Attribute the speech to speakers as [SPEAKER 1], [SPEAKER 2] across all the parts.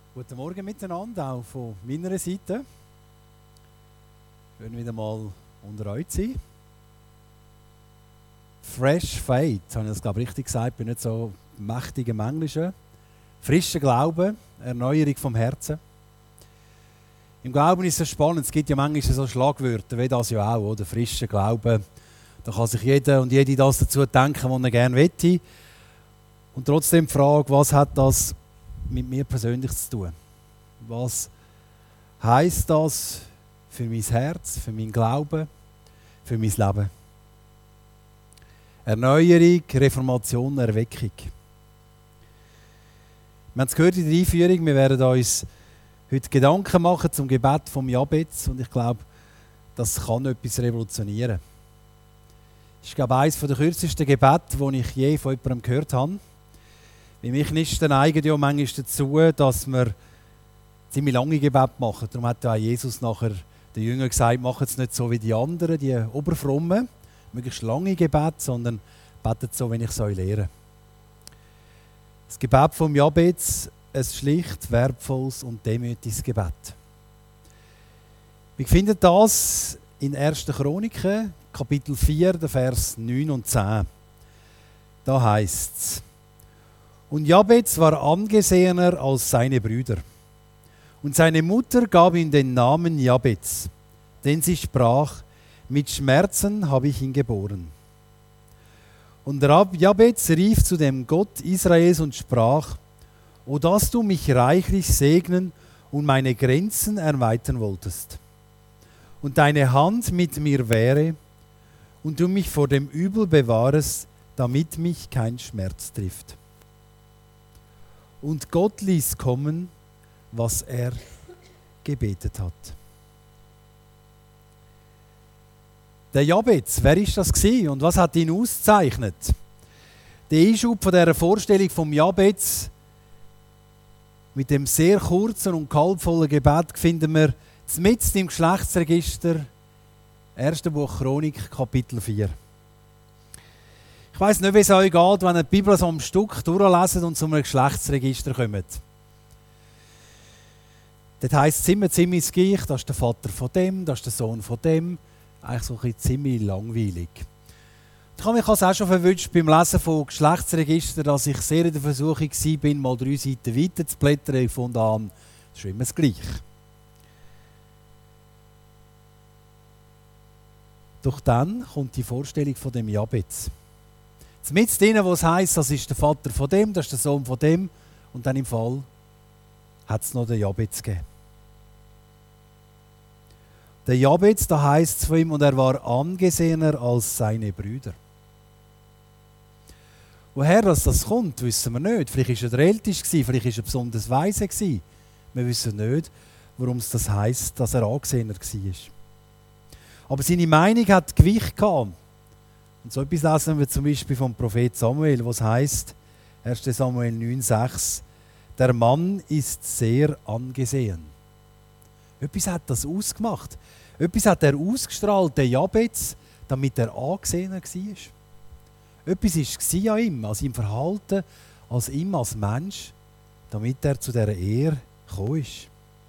[SPEAKER 1] Guten Morgen miteinander, auch von meiner Seite. Schön wieder mal unter euch zu sein. Fresh Faith, habe ich das glaube ich richtig gesagt, bin nicht so mächtig im Englischen. Frischer Glaube, Erneuerung vom Herzen. Im Glauben ist es spannend, es gibt ja manchmal so Schlagwörter, wie das ja auch, oder? Frischer Glaube. Da kann sich jeder und jede das dazu denken, was er gerne möchte. Und trotzdem die Frage, was hat das mit mir persönlich zu tun? Was heisst das für mein Herz, für mein Glauben, für mein Leben? Erneuerung, Reformation, Erweckung. Wir haben es gehört in der Einführung, wir werden uns heute Gedanken machen zum Gebet vom Jabez und ich glaube, das kann etwas revolutionieren. Das ist, glaube ich, eines der kürzesten Gebete, die ich je von jemandem gehört habe. Bei mich nicht neigen ja manchmal dazu, dass wir ziemlich lange Gebete machen. Darum hat ja auch Jesus nachher den Jüngern gesagt, macht es nicht so wie die anderen, die Oberfrommen, möglichst lange Gebete, sondern betet so, wenn ich es euch lehre. Das Gebet vom Jabez, ein schlicht, wertvolles und demütiges Gebet. Wir finden das in 1. Chroniken, Kapitel 4, der Vers 9 und 10. Da heißt es: Und Jabez war angesehener als seine Brüder. Und seine Mutter gab ihm den Namen Jabez, denn sie sprach: Mit Schmerzen habe ich ihn geboren. Und Jabez rief zu dem Gott Israels und sprach: O dass du mich reichlich segnen und meine Grenzen erweitern wolltest, und deine Hand mit mir wäre, und du mich vor dem Übel bewahrest, damit mich kein Schmerz trifft. Und Gott ließ kommen, was er gebetet hat. Der Jabez, wer ist das gewesen und was hat ihn ausgezeichnet? Der Einschub von dieser Vorstellung vom Jabez mit dem sehr kurzen und kaltvollen Gebet finden wir mitten im Geschlechtsregister 1. Buch Chronik, Kapitel 4. Ich weiss nicht, wie es euch geht, wenn ihr die Bibel so am Stück durchlesen und zu einem Geschlechtsregister kommt. Dort heisst es immer ziemlich das Gleiche, das ist der Vater von dem, das ist der Sohn von dem. Eigentlich so ein bisschen ziemlich langweilig. Ich habe mich also auch schon verwünscht beim Lesen von Geschlechtsregistern, dass ich sehr in der Versuchung war, mal 3 Seiten weiter zu blättern. Ich fand an, das ist immer das Gleiche. Doch dann kommt die Vorstellung von dem Jabez. Mit denen, wo es heisst, das ist der Vater von dem, das ist der Sohn von dem, und dann im Fall hat es noch den Jabez gegeben. Der Jabez, da heisst es von ihm, und er war angesehener als seine Brüder. Woher das kommt, wissen wir nicht. Vielleicht war er der Älteste, vielleicht war er besonders weise. Wir wissen nicht, warum es das heisst, dass er angesehener war. Aber seine Meinung hat Gewicht gehabt. Und so etwas lesen wir zum Beispiel vom Prophet Samuel, was heißt 1. Samuel 9,6: Der Mann ist sehr angesehen. Etwas hat das ausgemacht. Etwas hat er ausgestrahlt, der Jabez, damit er angesehener war. Etwas war an ihm, an seinem Verhalten, als ihm als Mensch, damit er zu dieser Ehre gekommen ist.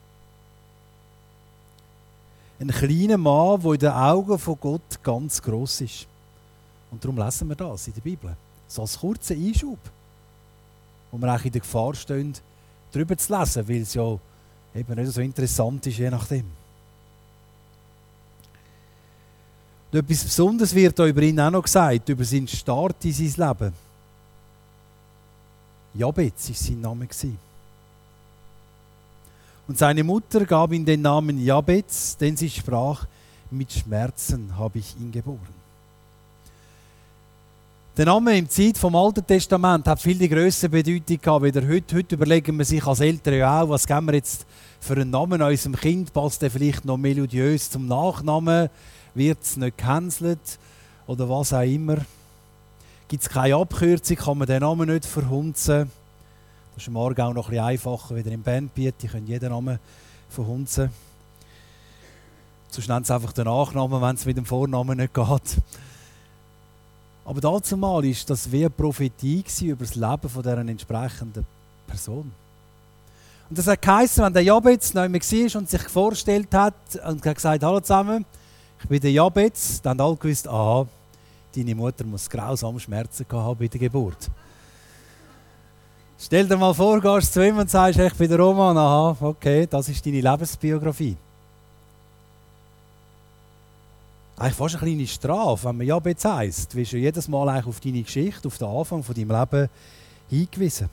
[SPEAKER 1] Ein kleiner Mann, der in den Augen von Gott ganz gross ist. Und darum lesen wir das in der Bibel. So als kurzer Einschub, wo wir auch in der Gefahr stehen, darüber zu lesen, weil es ja eben nicht so interessant ist, je nachdem. Und etwas Besonderes wird da über ihn auch noch gesagt, über seinen Start in sein Leben. Jabez war sein Name. Und seine Mutter gab ihm den Namen Jabez, denn sie sprach: Mit Schmerzen habe ich ihn geboren. Der Name im Zeit vom Alten Testament hat viel die grössere Bedeutung gehabt, wie heute. Heute überlegen wir sich als Eltern ja auch, was geben wir jetzt für einen Namen unserem Kind? Passt der vielleicht noch melodiös zum Nachnamen? Wird es nicht gecancelt? Oder was auch immer? Gibt es keine Abkürzung? Kann man den Namen nicht verhunzen? Das ist im Aargau noch ein bisschen einfacher, wieder im Bandbiet. Die können jeden Namen verhunzen. Sonst nennt es einfach den Nachnamen, wenn es mit dem Vornamen nicht geht. Aber dazu mal war das wie eine Prophetie über das Leben von dieser entsprechenden Person. Und das hat geheißen, wenn der Jabez noch immer war und sich vorgestellt hat und hat gesagt, hallo zusammen, ich bin der Jabez, dann haben alle gewusst, aha, deine Mutter muss grausam Schmerzen gehabt haben bei der Geburt. Stell dir mal vor, gehst zu ihm und sagst, ich bin der Roman, aha, okay, das ist deine Lebensbiografie. Eigentlich fast eine kleine Strafe, wenn man Jabez heisst. Du wirst ja jedes Mal eigentlich auf deine Geschichte, auf den Anfang von deinem Leben hingewiesen.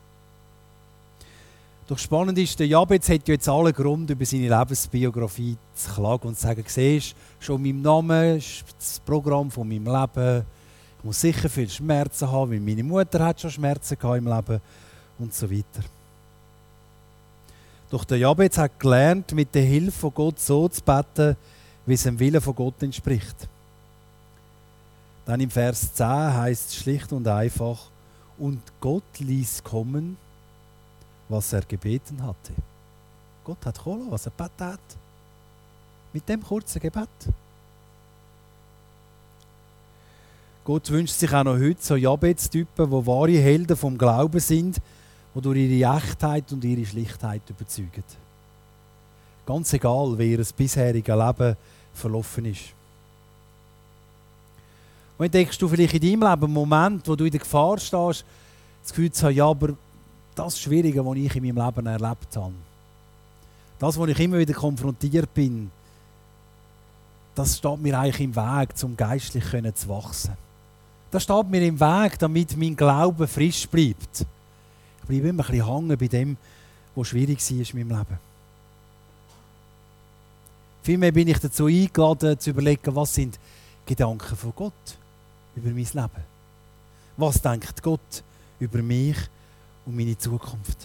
[SPEAKER 1] Doch spannend ist, der Jabez hat ja jetzt allen Grund, über seine Lebensbiografie zu klagen und zu sagen, siehst schon mein Name ist das Programm von meinem Leben. Ich muss sicher viel Schmerzen haben, weil meine Mutter hat schon Schmerzen gehabt im Leben und so weiter. Doch der Jabez hat gelernt, mit der Hilfe von Gott so zu beten, wie es dem Willen von Gott entspricht. Dann im Vers 10 heißt es schlicht und einfach, und Gott ließ kommen, was er gebeten hatte. Gott hat kommen, was er gebeten hat. Mit dem kurzen Gebet. Gott wünscht sich auch noch heute so Jabez-Typen, die wahre Helden vom Glauben sind, die durch ihre Echtheit und ihre Schlichtheit überzeugen. Ganz egal, wie ihr bisheriges Leben verlaufen ist. Und entdeckst du vielleicht in deinem Leben einen Moment, wo du in der Gefahr stehst, das Gefühl zu haben, ja, aber das Schwierige, was ich in meinem Leben erlebt habe, das, wo ich immer wieder konfrontiert bin, das steht mir eigentlich im Weg, um geistlich zu wachsen. Das steht mir im Weg, damit mein Glaube frisch bleibt. Ich bleibe immer ein bisschen hängen bei dem, was schwierig war in meinem Leben. Vielmehr bin ich dazu eingeladen, zu überlegen, was sind Gedanken von Gott über mein Leben? Was denkt Gott über mich und meine Zukunft?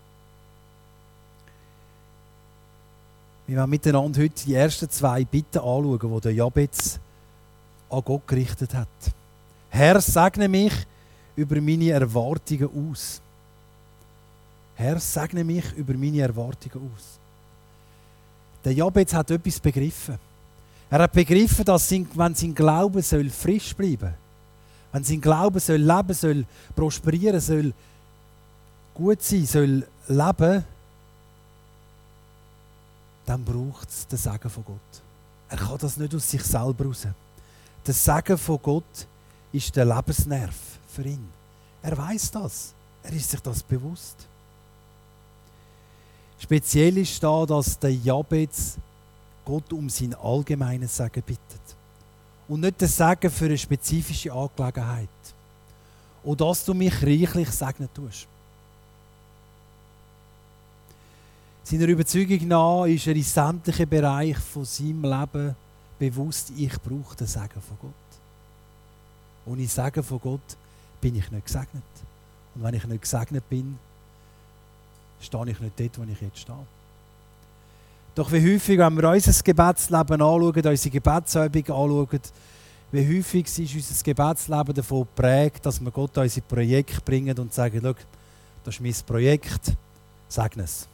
[SPEAKER 1] Wir werden miteinander heute die ersten 2 Bitten anschauen, die der Jabez an Gott gerichtet hat. Herr, segne mich über meine Erwartungen aus. Herr, segne mich über meine Erwartungen aus. Der Jabez hat etwas begriffen. Er hat begriffen, dass wenn sein Glaube soll frisch bleiben soll, wenn sein Glaube soll leben soll, prosperieren soll, gut sein soll, leben, dann braucht es den Segen von Gott. Er kann das nicht aus sich selber raus. Der Segen von Gott ist der Lebensnerv für ihn. Er weiß das. Er ist sich das bewusst. Speziell ist da, dass der Jabez Gott um sein allgemeines Segen bittet. Und nicht den Segen für eine spezifische Angelegenheit. Und dass du mich reichlich segnen tust. Seiner Überzeugung nach ist er in sämtlichen Bereichen von seinem Leben bewusst, ich brauche den Segen von Gott. Ohne Segen von Gott bin ich nicht gesegnet. Und wenn ich nicht gesegnet bin, stehe ich nicht dort, wo ich jetzt stehe. Doch wie häufig, wenn wir unser Gebetsleben anschauen, unsere Gebetsübung anschauen, wie häufig ist unser Gebetsleben davon geprägt, dass wir Gott unsere Projekte bringen und sagen, schau, das ist mein Projekt, segne es.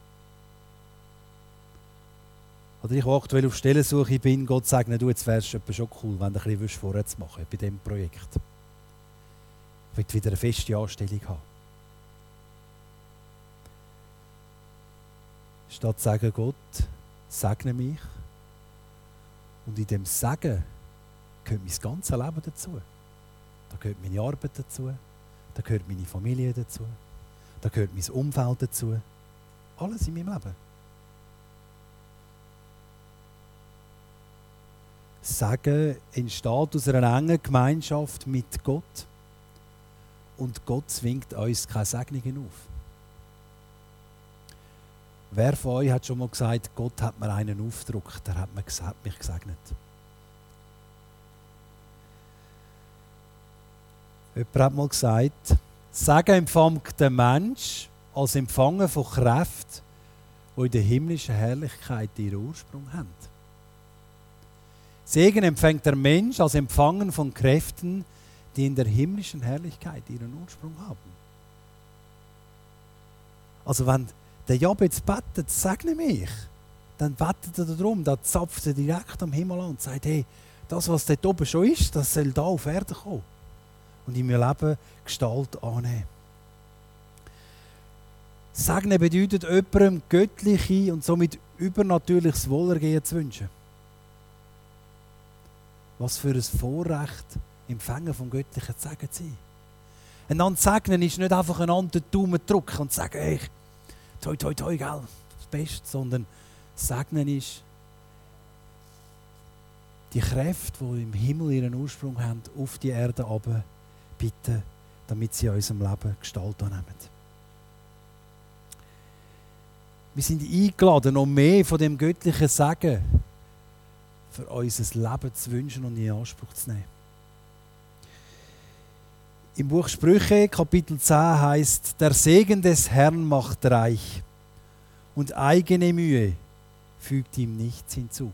[SPEAKER 1] Oder ich, der aktuell auf Stellensuche bin, Gott segne du, jetzt wäre es schon cool, wenn du ein bisschen vorwärts machen bei diesem Projekt. Ich will wieder eine feste Anstellung haben. Statt zu sagen, Gott, segne mich. Und in dem Segen gehört mein ganzes Leben dazu. Da gehört meine Arbeit dazu. Da gehört meine Familie dazu. Da gehört mein Umfeld dazu. Alles in meinem Leben. Segen entsteht aus einer engen Gemeinschaft mit Gott. Und Gott zwingt uns keine Segnungen auf. Wer von euch hat schon mal gesagt, Gott hat mir einen aufgedrückt, er hat mich gesegnet? Jemand hat mal gesagt, Segen empfängt der Mensch als Empfangen von Kräften, die in der himmlischen Herrlichkeit ihren Ursprung haben. Segen empfängt der Mensch als Empfangen von Kräften, die in der himmlischen Herrlichkeit ihren Ursprung haben. Also wenn der Jabez betet, segne mich, dann betet er darum, da zapft er direkt am Himmel an und sagt, hey, das, was dort oben schon ist, das soll da auf Erde kommen und in meinem Leben Gestalt annehmen. Segnen bedeutet, jemandem göttliche und somit übernatürliches Wohlergehen zu wünschen. Was für ein Vorrecht, Empfänger vom Göttlichen zu Segen zu sein. Einander segnen ist nicht einfach einander den Daumen drücken und sagen, hey, toi, toi, toi, gell, das Beste, sondern segnen ist, die Kräfte, die im Himmel ihren Ursprung haben, auf die Erde runter bitten, damit sie in unserem Leben Gestalt annehmen. Wir sind eingeladen, noch mehr von dem göttlichen Segen für unser Leben zu wünschen und in Anspruch zu nehmen. Im Buch Sprüche, Kapitel 10 heißt: Der Segen des Herrn macht reich und eigene Mühe fügt ihm nichts hinzu.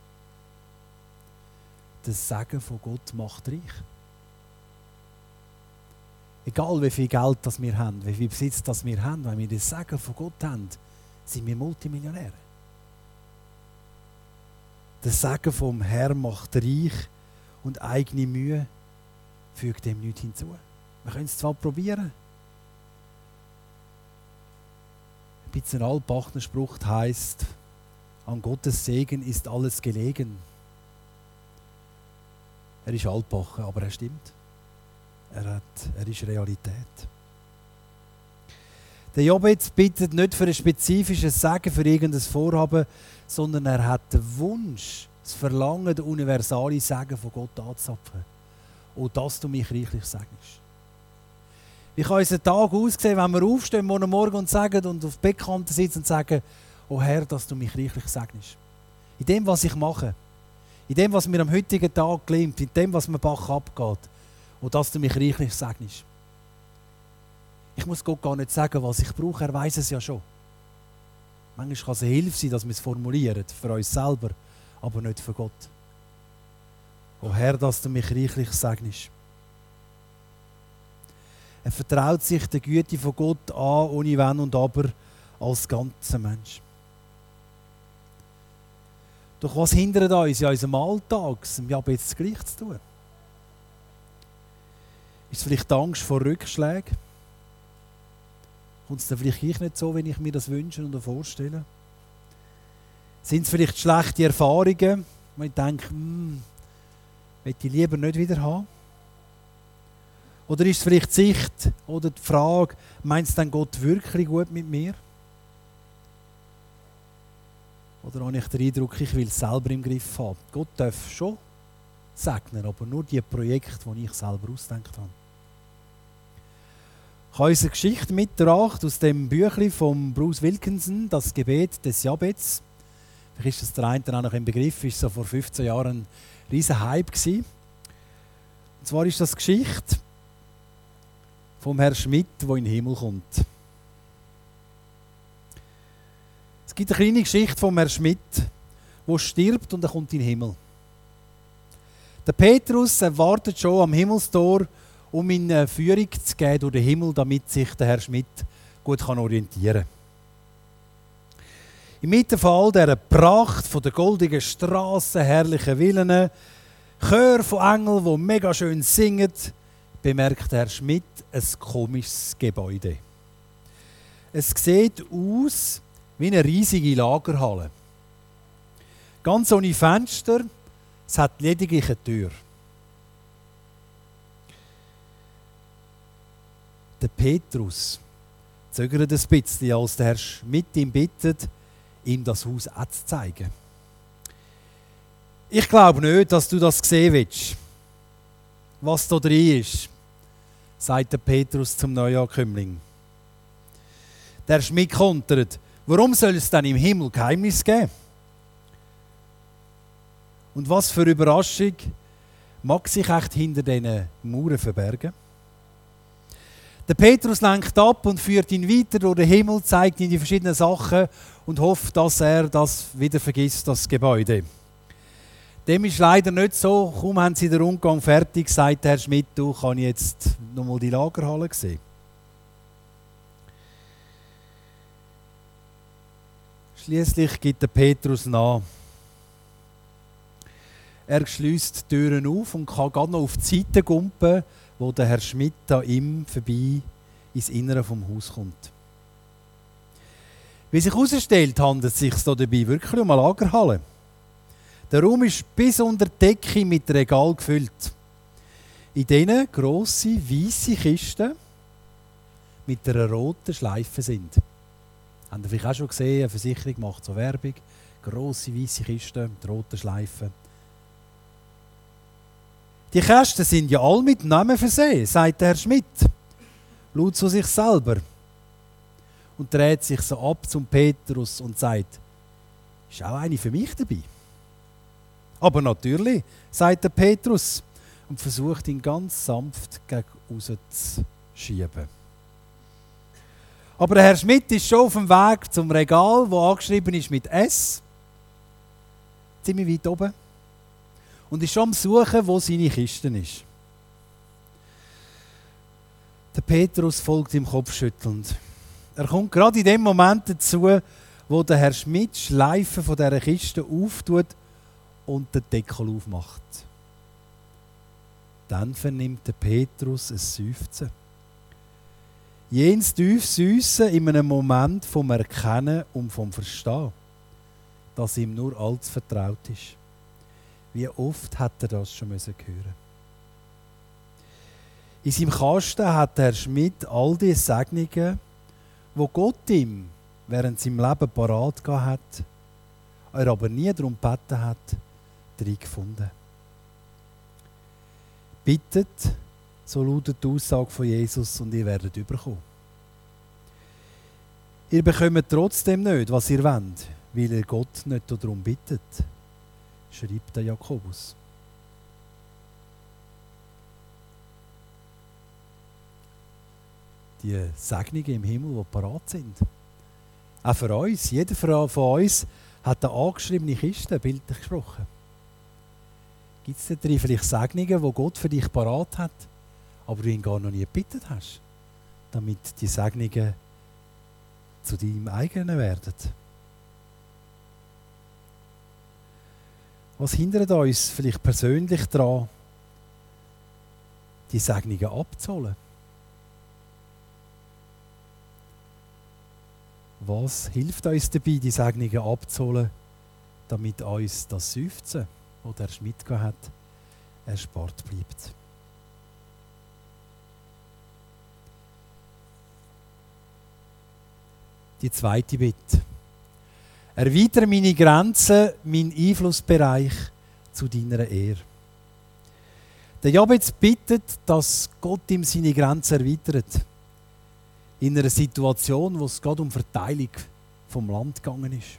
[SPEAKER 1] Das Segen von Gott macht reich. Egal wie viel Geld das wir haben, wie viel Besitz das wir haben, wenn wir das Segen von Gott haben, sind wir Multimillionäre. Der Segen vom Herrn macht reich und eigene Mühe fügt dem nichts hinzu. Wir können es zwar probieren. Ein bisschen ein altbachner Spruch heisst: An Gottes Segen ist alles gelegen. Er ist altbachen, aber er stimmt. Er ist Realität. Der Jabez bittet nicht für ein spezifisches Segen, für irgendein Vorhaben, sondern er hat den Wunsch, das Verlangen, den universalen Segen von Gott anzuzapfen. Oh, dass du mich reichlich segnest. Wie kann unser Tag aussehen, wenn wir aufstehen morgen und sagen und auf der Bettkante sitzen und sagen: Oh Herr, dass du mich reichlich segnest. In dem, was ich mache, in dem, was mir am heutigen Tag gelingt, in dem, was mir Bach abgeht, und dass du mich reichlich segnest. Ich muss Gott gar nicht sagen, was ich brauche, er weiß es ja schon. Manchmal kann es eine Hilfe sein, dass wir es formulieren, für uns selber, aber nicht für Gott. Oh Herr, dass du mich reichlich segnest. Er vertraut sich der Güte von Gott an, ohne Wenn und Aber, als ganzer Mensch. Doch was hindert uns in unserem Alltag, im Jabez das Gleiche zu tun? Ist es vielleicht die Angst vor Rückschlägen? Kommt es dann vielleicht nicht so, wenn ich mir das wünsche und vorstelle? Sind es vielleicht schlechte Erfahrungen, wo ich denke, möchte ich lieber nicht wieder haben? Oder ist es vielleicht die Sicht oder die Frage, meint es denn Gott wirklich gut mit mir? Oder habe ich den Eindruck, ich will es selber im Griff haben? Gott darf schon segnen, aber nur die Projekte, die ich selber ausgedacht habe. Ich habe unsere Geschichte mitgebracht aus dem Büchlein von Bruce Wilkinson, das Gebet des Jabez. Vielleicht ist das der eine auch noch im Begriff, ist so vor 15 Jahren ein riesen Hype gewesen. Und zwar ist das die Geschichte vom Herrn Schmidt, der in den Himmel kommt. Es gibt eine kleine Geschichte vom Herrn Schmidt, der stirbt und er kommt in den Himmel. Der Petrus wartet schon am Himmelstor, um ihm eine Führung zu geben durch den Himmel, damit sich der Herr Schmidt gut orientieren kann. Im Mittenfall dieser Pracht von der goldigen Straße, herrlichen Villen, Chör von Engeln, die mega schön singen, bemerkt Herr Schmidt ein komisches Gebäude. Es sieht aus wie eine riesige Lagerhalle. Ganz ohne Fenster, es hat lediglich eine Tür. Der Petrus zögert ein bisschen, als der Herr Schmidt ihm bittet, ihm das Haus auch zu zeigen. Ich glaube nicht, dass du das sehen willst, was da drin ist, sagt der Petrus zum Neuankömmling. Der Schmidt kontert: Warum soll es dann im Himmel Geheimnis geben? Und was für eine Überraschung mag sich echt hinter diesen Mauern verbergen? Der Petrus lenkt ab und führt ihn weiter durch den Himmel, zeigt ihm die verschiedenen Sachen und hofft, dass er das wieder vergisst, das Gebäude. Dem ist leider nicht so. Kaum haben sie den Rundgang fertig, sagt Herr Schmidt: Du, kann ich jetzt nochmal die Lagerhalle sehen? Schließlich gibt der Petrus nach. Er schließt die Türen auf und kann gerade noch auf die Seite gumpen, wo der Herr Schmidt an ihm vorbei ins Innere vom Haus kommt. Wie sich herausstellt, handelt es sich dabei wirklich um eine Lagerhalle. Der Raum ist bis unter die Decke mit Regalen gefüllt. In diesen grosse, weisse Kisten mit einer roten Schleife sind. Habt ihr vielleicht auch schon gesehen, eine Versicherung macht so Werbung. Grosse, weisse Kisten mit roten Schleifen. Die Kästen sind ja alle mit Namen versehen, sagt der Herr Schmidt. Laut zu sich selber. Und dreht sich so ab zum Petrus und sagt, ist auch eine für mich dabei? Aber natürlich, sagt der Petrus und versucht ihn ganz sanft gegen rauszuschieben. Aber der Herr Schmidt ist schon auf dem Weg zum Regal, wo angeschrieben ist mit S. Ziemlich weit oben. Und ist schon am Suchen, wo seine Kiste ist. Der Petrus folgt ihm kopfschüttelnd. Er kommt gerade in dem Moment dazu, wo der Herr Schmidt die Schleife von dieser Kiste auftut und den Deckel aufmacht. Dann vernimmt der Petrus ein Seufzen. Jenes Tiefsüssen in einem Moment vom Erkennen und vom Verstehen, das ihm nur allzu vertraut ist. Wie oft hat er das schon hören? In seinem Kasten hat Herr Schmidt all die Segnungen, wo Gott ihm während seinem Leben parat gehabt hat, er aber nie darum gebeten hat, drin gefunden. Bittet, so lautet die Aussage von Jesus, und ihr werdet überkommen. Ihr bekommt trotzdem nicht, was ihr wollt, weil ihr Gott nicht darum bittet, schreibt der Jakobus. Die Segnungen im Himmel, die parat sind. Auch für uns, jeder von uns hat eine angeschriebene Kiste, bildlich gesprochen. Gibt es da drin vielleicht Segnungen, die Gott für dich parat hat, aber du ihn gar noch nie gebeten hast, damit die Segnungen zu deinem eigenen werden? Was hindert uns vielleicht persönlich daran, die Segnungen abzuholen? Was hilft uns dabei, die Segnungen abzuholen, damit uns das Seufzen, das der Schmidt hat, erspart bleibt? Die zweite Bitte. Erweitere meine Grenzen, meinen Einflussbereich zu deiner Ehre. Der Jabez bittet, dass Gott ihm seine Grenzen erweitert. In einer Situation, wo es gerade um Verteilung vom Land gegangen ist.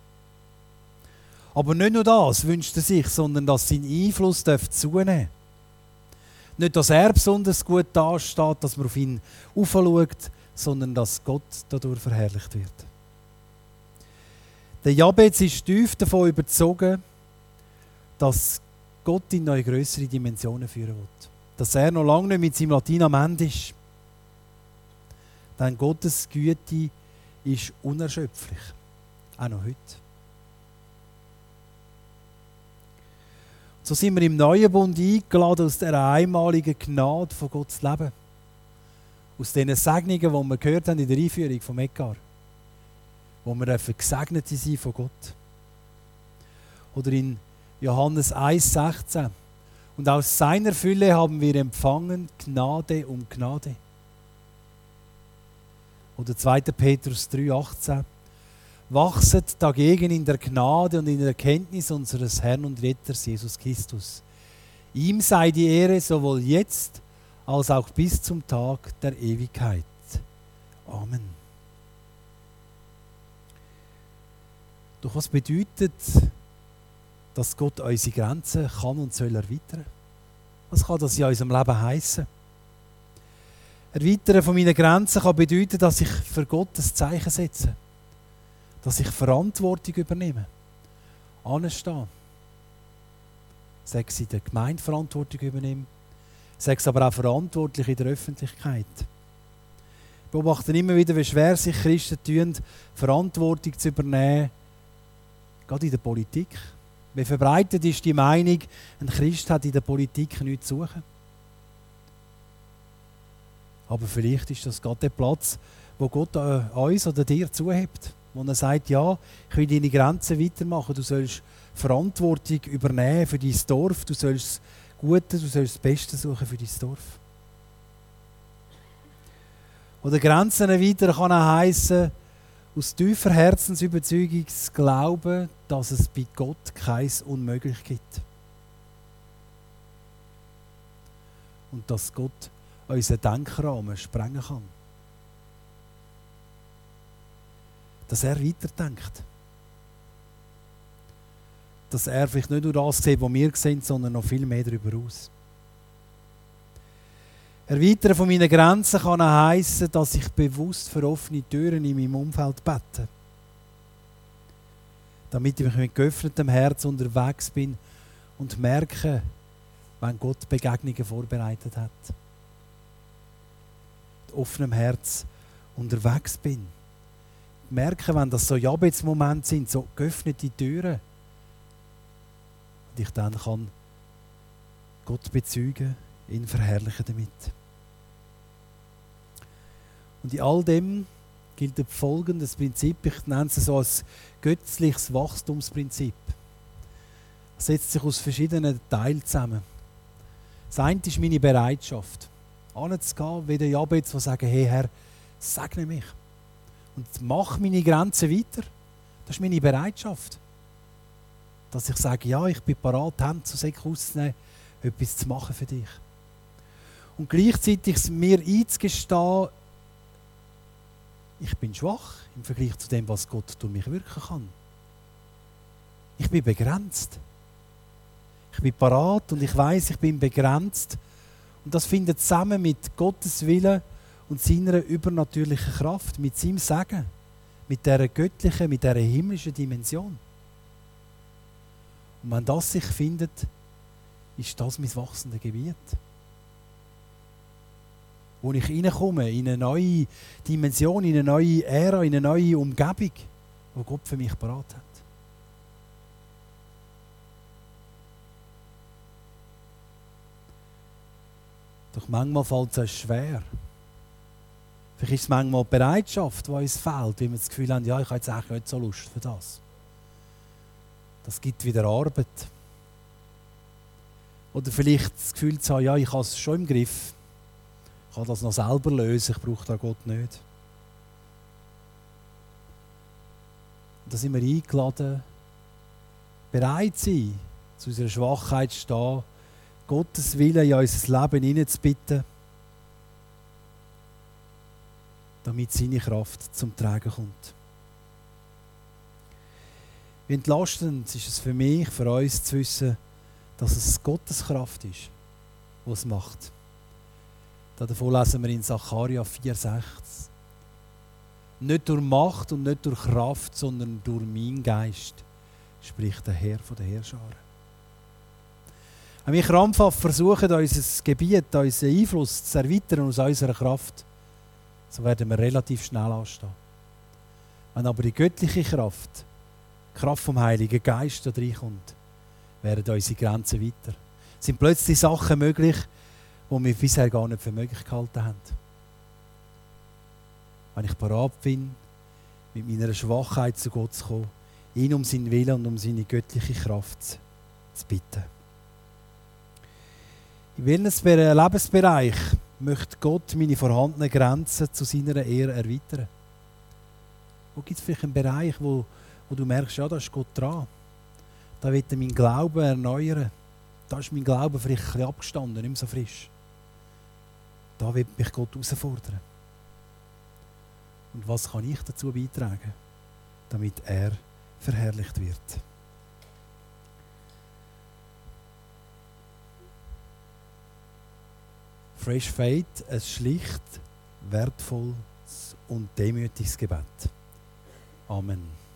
[SPEAKER 1] Aber nicht nur das wünscht er sich, sondern dass sein Einfluss zunehmen darf. Nicht, dass er besonders gut dasteht, dass man auf ihn aufschaut, sondern dass Gott dadurch verherrlicht wird. Der Jabez ist tief davon überzeugt, dass Gott in neue grössere Dimensionen führen will. Dass er noch lange nicht mit seinem Latein am Ende ist. Denn Gottes Güte ist unerschöpflich. Auch noch heute. So sind wir im neuen Bund eingeladen, aus dieser einmaligen Gnade von Gott zu leben. Aus diesen Segnungen, die wir gehört haben in der Einführung vom Edgar. Wo wir gesegnet sein von Gott. Oder in Johannes 1,16. Und aus seiner Fülle haben wir empfangen Gnade um Gnade. Oder 2. Petrus 3,18. Wachset dagegen in der Gnade und in der Erkenntnis unseres Herrn und Retters Jesus Christus. Ihm sei die Ehre sowohl jetzt als auch bis zum Tag der Ewigkeit. Amen. Doch was bedeutet, dass Gott unsere Grenzen kann und soll erweitern? Was kann das in unserem Leben heissen? Erweitern von meinen Grenzen kann bedeuten, dass ich für Gott ein Zeichen setze. Dass ich Verantwortung übernehme. Anstehe. Sei es in der Gemeinde Verantwortung übernehme. Sei es aber auch verantwortlich in der Öffentlichkeit. Ich beobachte immer wieder, wie schwer sich Christen tun, Verantwortung zu übernehmen. Gerade in der Politik. Wie verbreitet ist die Meinung, ein Christ hat in der Politik nichts zu suchen. Aber vielleicht ist das gerade der Platz, wo Gott uns oder dir zuhebt. wo er sagt, ja, ich will deine Grenzen weitermachen, du sollst Verantwortung übernehmen für dein Dorf, du sollst das Gute, du sollst das Beste suchen für dein Dorf. Oder Grenzen weiter kann auch heissen, aus tiefer Herzensüberzeugung zu glauben, dass es bei Gott kein Unmöglich gibt. Und dass Gott unseren Denkrahmen sprengen kann. Dass er weiterdenkt. Dass er vielleicht nicht nur das sieht, was wir sehen, sondern noch viel mehr darüber aus. Erweitern von meinen Grenzen kann auch heissen, dass ich bewusst für offene Türen in meinem Umfeld bete. Damit ich mit geöffnetem Herz unterwegs bin und merke, wenn Gott Begegnungen vorbereitet hat. Mit offenem Herz unterwegs bin. Merke, wenn das so Jabez-Momente sind, so geöffnete Türen. Und ich dann kann Gott bezeugen, ihn verherrlichen damit. Und in all dem gilt folgendes Prinzip, ich nenne es so als göttliches Wachstumsprinzip. Es setzt sich aus verschiedenen Teilen zusammen. Das eine ist meine Bereitschaft, anzugehen, wie der Jabez, der sagt, hey Herr, segne mich. Und mach meine Grenzen weiter. Das ist meine Bereitschaft. Dass ich sage, ja, ich bin bereit, die Hände zu Säcken auszunehmen, etwas zu machen für dich. Und gleichzeitig mir einzugestehen, ich bin schwach im Vergleich zu dem, was Gott durch mich wirken kann. Ich bin begrenzt. Ich bin parat und ich weiß, ich bin begrenzt. Und das findet zusammen mit Gottes Willen und seiner übernatürlichen Kraft, mit seinem Segen, mit dieser göttlichen, mit dieser himmlischen Dimension. Und wenn das sich findet, ist das mein wachsendes Gebiet. Wo ich reinkomme in eine neue Dimension, in eine neue Ära, in eine neue Umgebung, die Gott für mich parat hat. Doch manchmal fällt es uns schwer. Vielleicht ist es manchmal die Bereitschaft, die uns fehlt, weil wir das Gefühl haben, ja, ich habe jetzt eigentlich nicht so Lust für das. Das gibt wieder Arbeit. Oder vielleicht das Gefühl zu haben, ja, ich habe es schon im Griff. Ich kann das noch selber lösen, ich brauche da Gott nicht. Und da sind wir eingeladen, bereit zu sein, zu unserer Schwachheit zu stehen, Gottes Willen in unser Leben hineinzubitten, damit seine Kraft zum Tragen kommt. Wie entlastend ist es für mich, für uns zu wissen, dass es Gottes Kraft ist, die es macht. Davon lesen wir in Sacharja 4,6. Nicht durch Macht und nicht durch Kraft, sondern durch meinen Geist, spricht der Herr von der Heerscharen. Wenn wir krampfhaft versuchen, unser Gebiet, unseren Einfluss zu erweitern aus unserer Kraft, so werden wir relativ schnell anstehen. Wenn aber die göttliche Kraft, die Kraft vom Heiligen Geist da reinkommt, werden unsere Grenzen weiter. Es sind plötzlich Sachen möglich, die wir bisher gar nicht für möglich gehalten haben. Wenn ich bereit bin, mit meiner Schwachheit zu Gott zu kommen, ihn um seinen Willen und um seine göttliche Kraft zu bitten. In welchem Lebensbereich möchte Gott meine vorhandenen Grenzen zu seiner Ehre erweitern? Wo gibt es vielleicht einen Bereich, wo du merkst, ja, da ist Gott dran. Da will er meinen Glauben erneuern. Da ist mein Glaube vielleicht ein bisschen abgestanden, nicht mehr so frisch. Da will mich Gott herausfordern. Und was kann ich dazu beitragen, damit er verherrlicht wird? Fresh Faith, ein schlicht, wertvolles und demütiges Gebet. Amen.